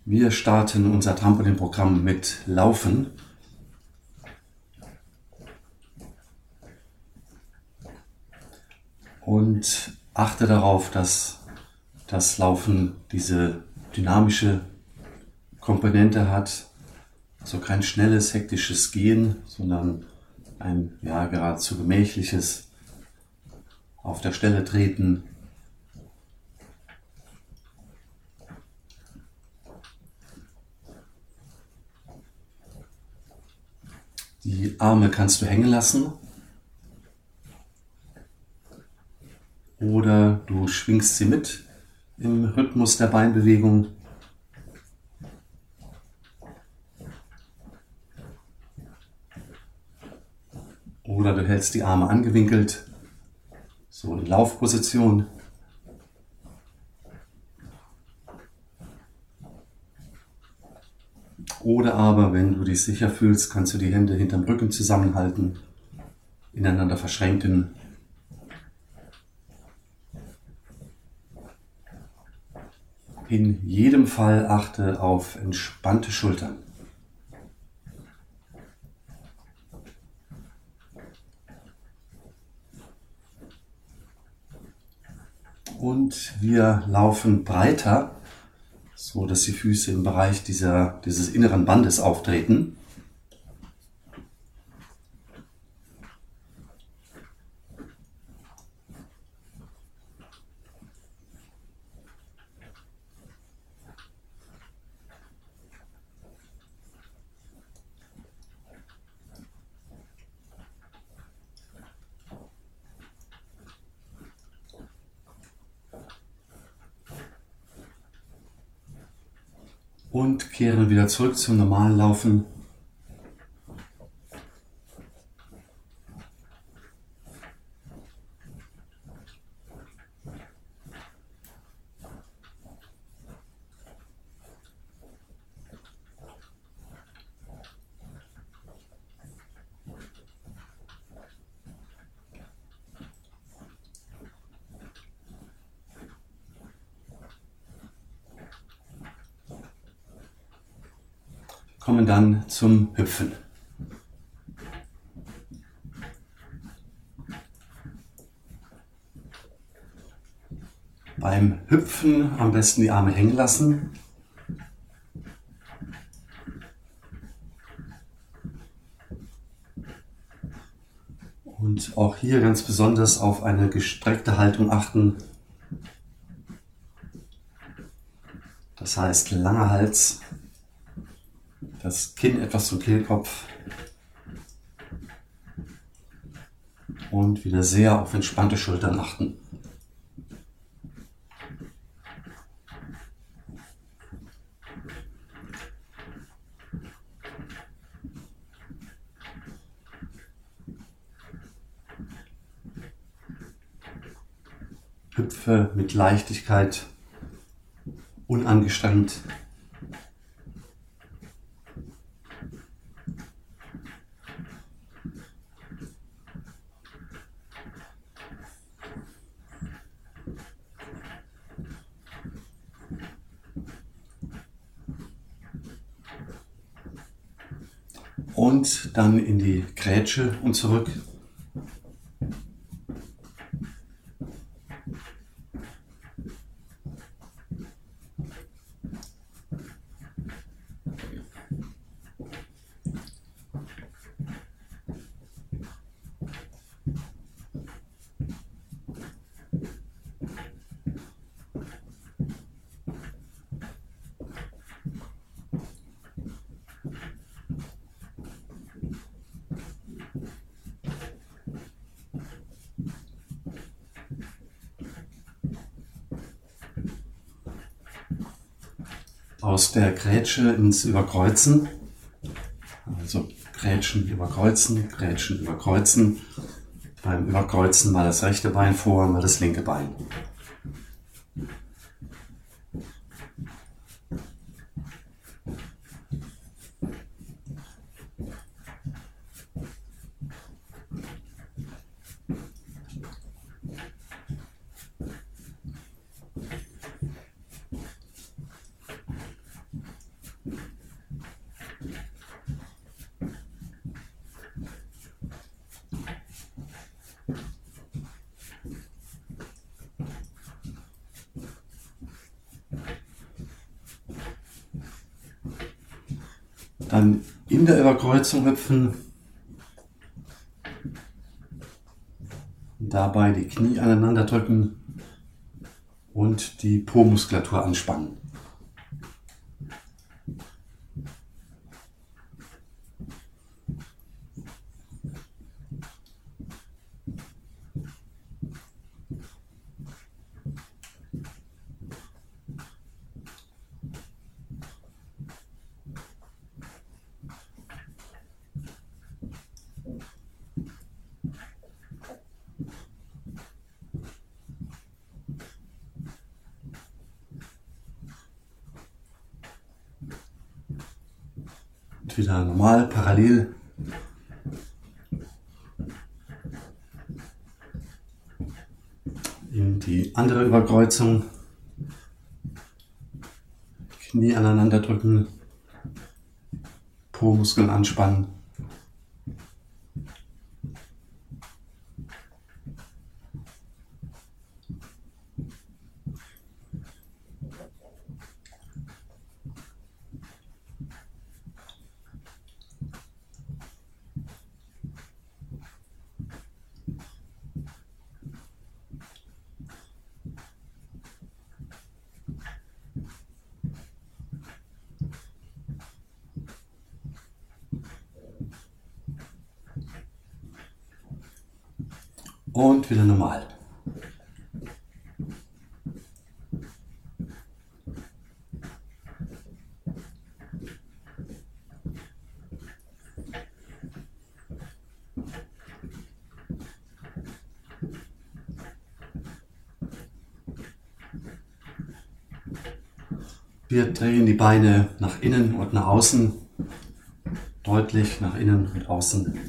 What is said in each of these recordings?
Wir starten unser Trampolinprogramm mit Laufen. Und achte darauf, dass das Laufen diese dynamische Komponente hat. Also kein schnelles, hektisches Gehen, sondern ein geradezu gemächliches auf der Stelle treten. Die Arme kannst du hängen lassen oder du schwingst sie mit im Rhythmus der Beinbewegung. Oder du hältst die Arme angewinkelt, so in Laufposition. Oder aber, wenn du dich sicher fühlst, kannst du die Hände hinterm Rücken zusammenhalten, ineinander verschränken. In jedem Fall achte auf entspannte Schultern. Und wir laufen breiter, so dass die Füße im Bereich dieses inneren Bandes auftreten. Und kehren wieder zurück zum normalen Laufen. Kommen dann zum Hüpfen. Beim Hüpfen am besten die Arme hängen lassen. Und auch hier ganz besonders auf eine gestreckte Haltung achten. Das heißt, langer Hals. Das Kinn etwas zum Kehlkopf und wieder sehr auf entspannte Schultern achten. Hüpfe mit Leichtigkeit, unangestrengt. Und dann in die Grätsche und zurück. Aus der Grätsche ins Überkreuzen. Also Grätschen, Überkreuzen, Grätschen, Überkreuzen. Beim Überkreuzen mal das rechte Bein vor, mal das linke Bein. Dann in der Überkreuzung hüpfen. Dabei die Knie aneinander drücken und die Po-Muskulatur anspannen. Und wieder normal, parallel. In die andere Überkreuzung. Knie aneinander drücken. Po-Muskeln anspannen. Und wieder normal. Wir drehen die Beine nach innen und nach außen, deutlich nach innen und außen.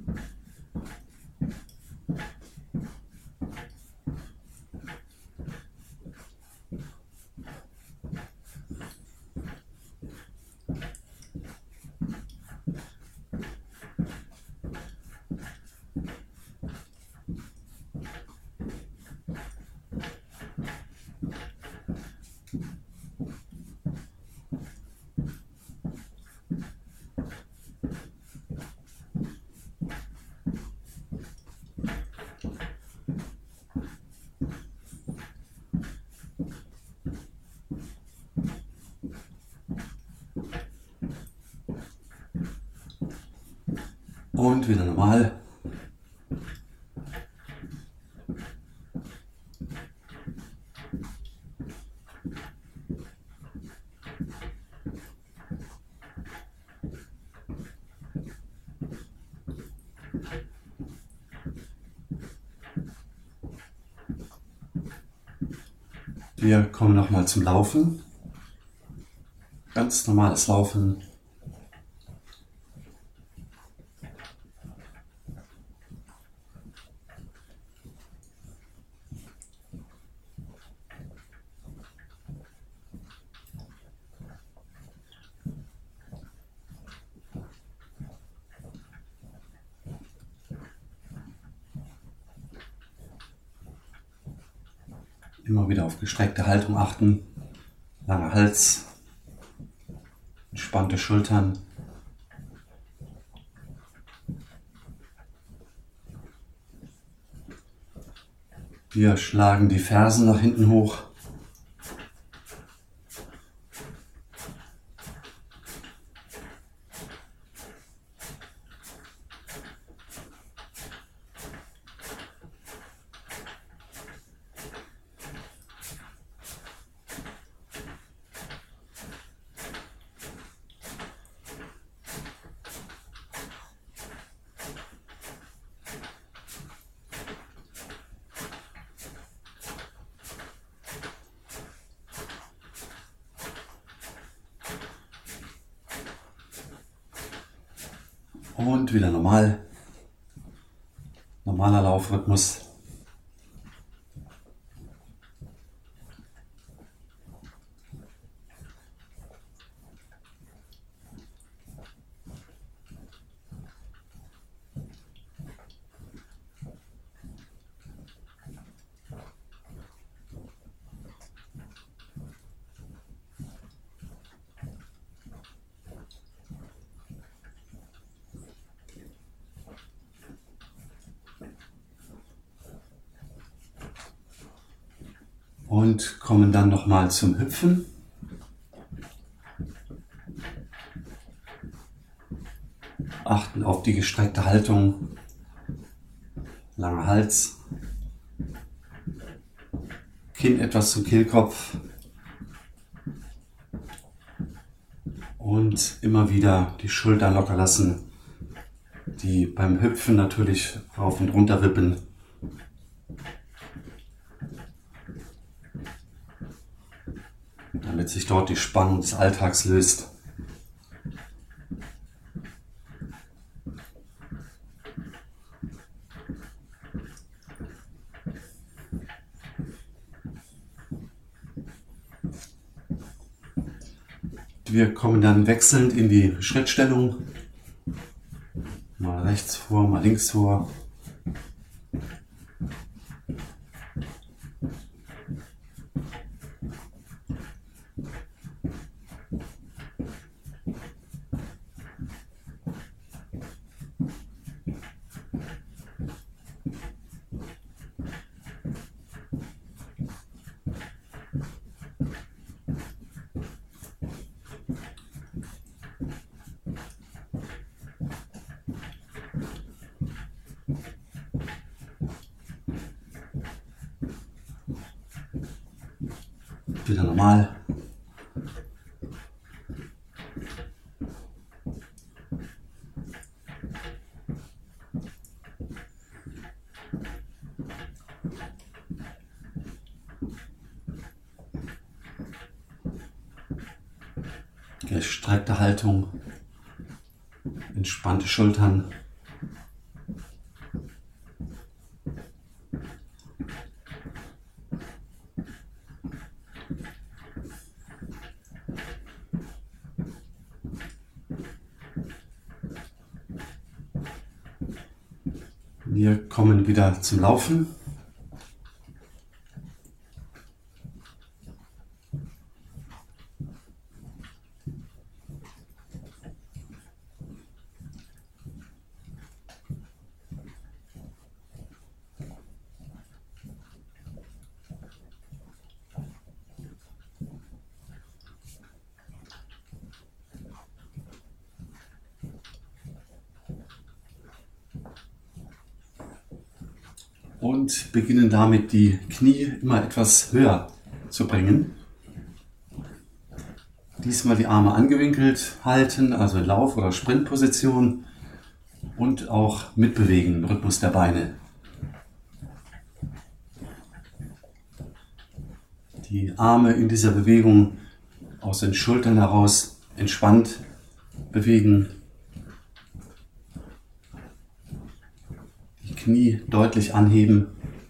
Und wieder normal. Wir kommen nochmal zum Laufen. Ganz normales Laufen. Immer wieder auf gestreckte Haltung achten. Langer Hals, entspannte Schultern. Wir schlagen die Fersen nach hinten hoch. Und wieder normal. Normaler Laufrhythmus. und kommen dann nochmal zum Hüpfen. Achten auf die gestreckte Haltung, langer Hals, Kinn etwas zum Kehlkopf und immer wieder die Schultern locker lassen, die beim Hüpfen natürlich rauf und runter wippen. Damit sich dort die Spannung des Alltags löst. Wir kommen dann wechselnd in die Schrittstellung. Mal rechts vor, mal links vor. Wieder normal. Gestreckte Haltung, entspannte Schultern. Wir kommen wieder zum Laufen. Und beginnen damit die Knie immer etwas höher zu bringen. Diesmal die Arme angewinkelt halten, also in Lauf- oder Sprintposition und auch mitbewegen im Rhythmus der Beine. Die Arme in dieser Bewegung aus den Schultern heraus entspannt bewegen. Knie deutlich anheben.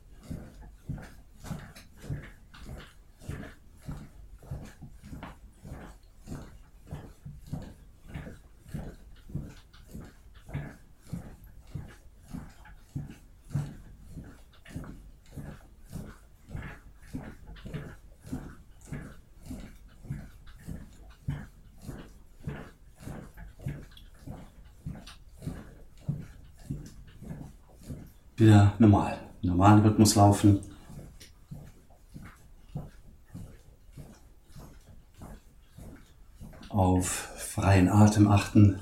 Wieder normal. Normalen Rhythmus laufen. Auf freien Atem achten.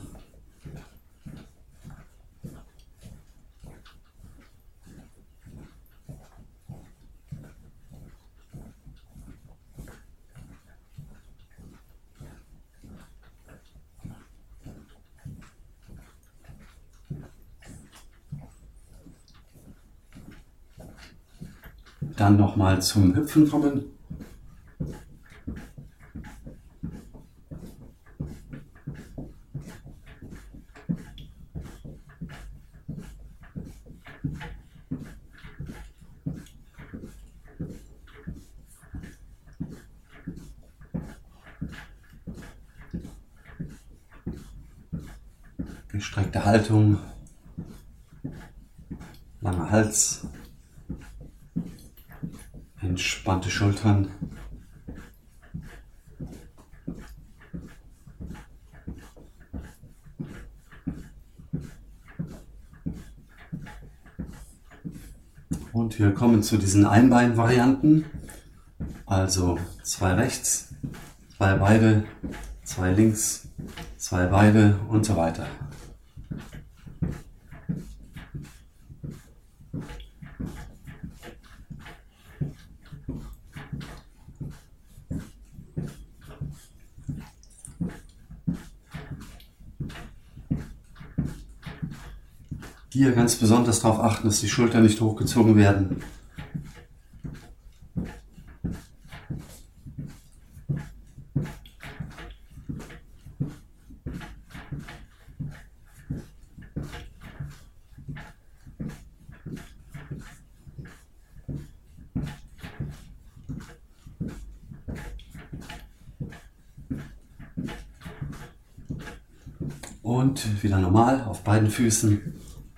Dann nochmal zum Hüpfen kommen. Gestreckte Haltung, langer Hals, entspannte Schultern. Und wir kommen zu diesen Einbein-Varianten. Also 2 rechts, 2 beide, 2 links, 2 beide und so weiter. Hier ganz besonders darauf achten, dass die Schultern nicht hochgezogen werden. Und wieder normal auf beiden Füßen.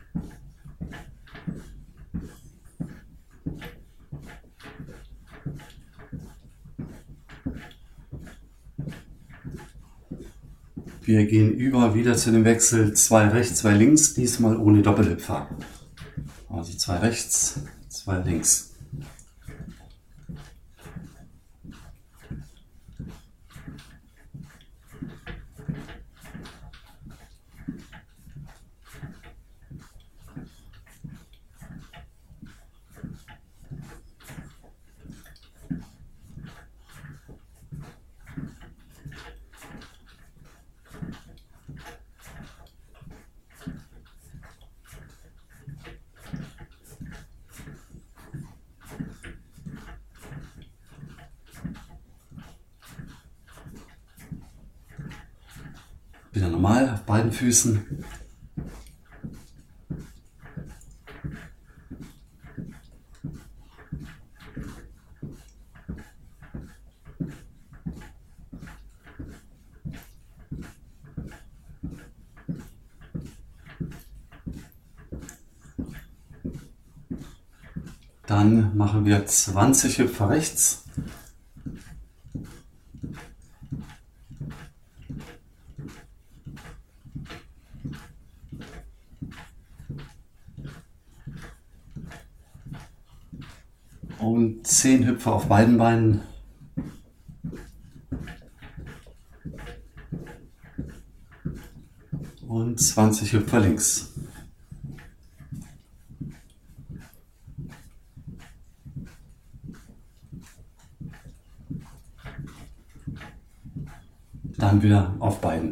Wir gehen über wieder zu dem Wechsel 2 rechts, 2 links, diesmal ohne Doppelhüpfer. Also 2 rechts, 2 links. Wieder normal auf beiden Füßen. Dann machen wir 20 Hüpfer rechts. Und 10 Hüpfer auf beiden Beinen. Und 20 Hüpfer links. Dann wieder auf beiden.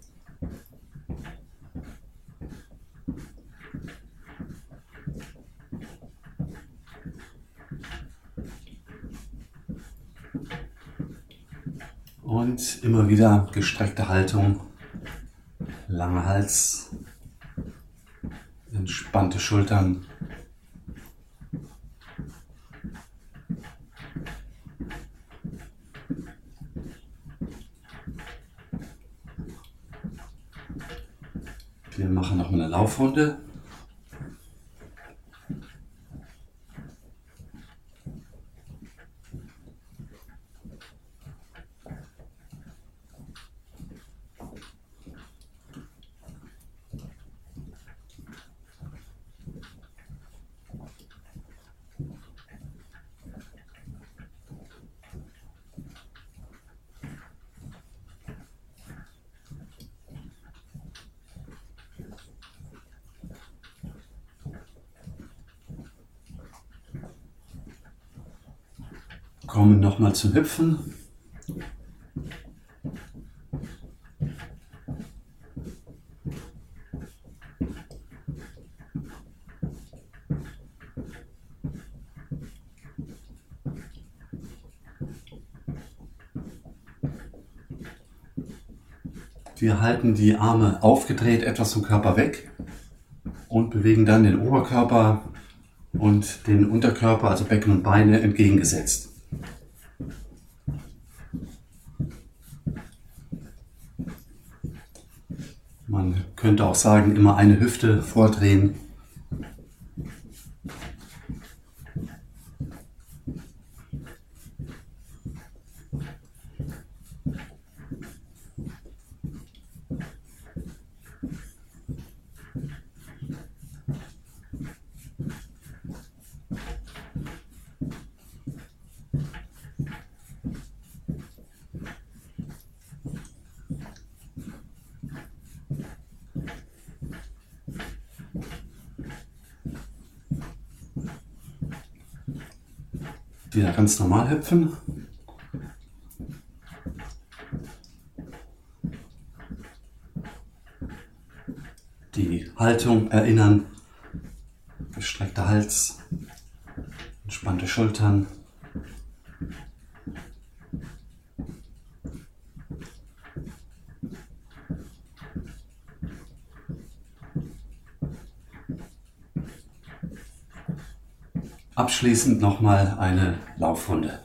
Und immer wieder gestreckte Haltung, langer Hals, entspannte Schultern. Wir machen noch mal eine Laufrunde. Kommen nochmal zum Hüpfen. Wir halten die Arme aufgedreht etwas vom Körper weg und bewegen dann den Oberkörper und den Unterkörper, also Becken und Beine, entgegengesetzt. Man könnte auch sagen, immer eine Hüfte vordrehen. Wieder ganz normal hüpfen. Die Haltung erinnern. Gestreckter Hals, entspannte Schultern. Abschließend nochmal eine Laufrunde.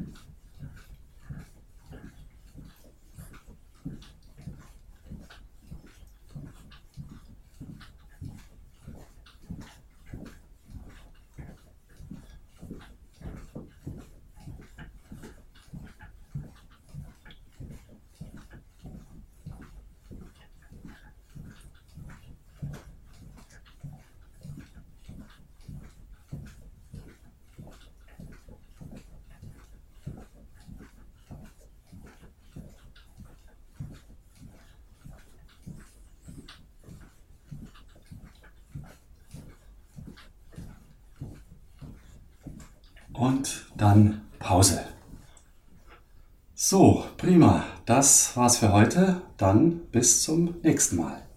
Und dann Pause. So, prima. Das war's für heute. Dann bis zum nächsten Mal.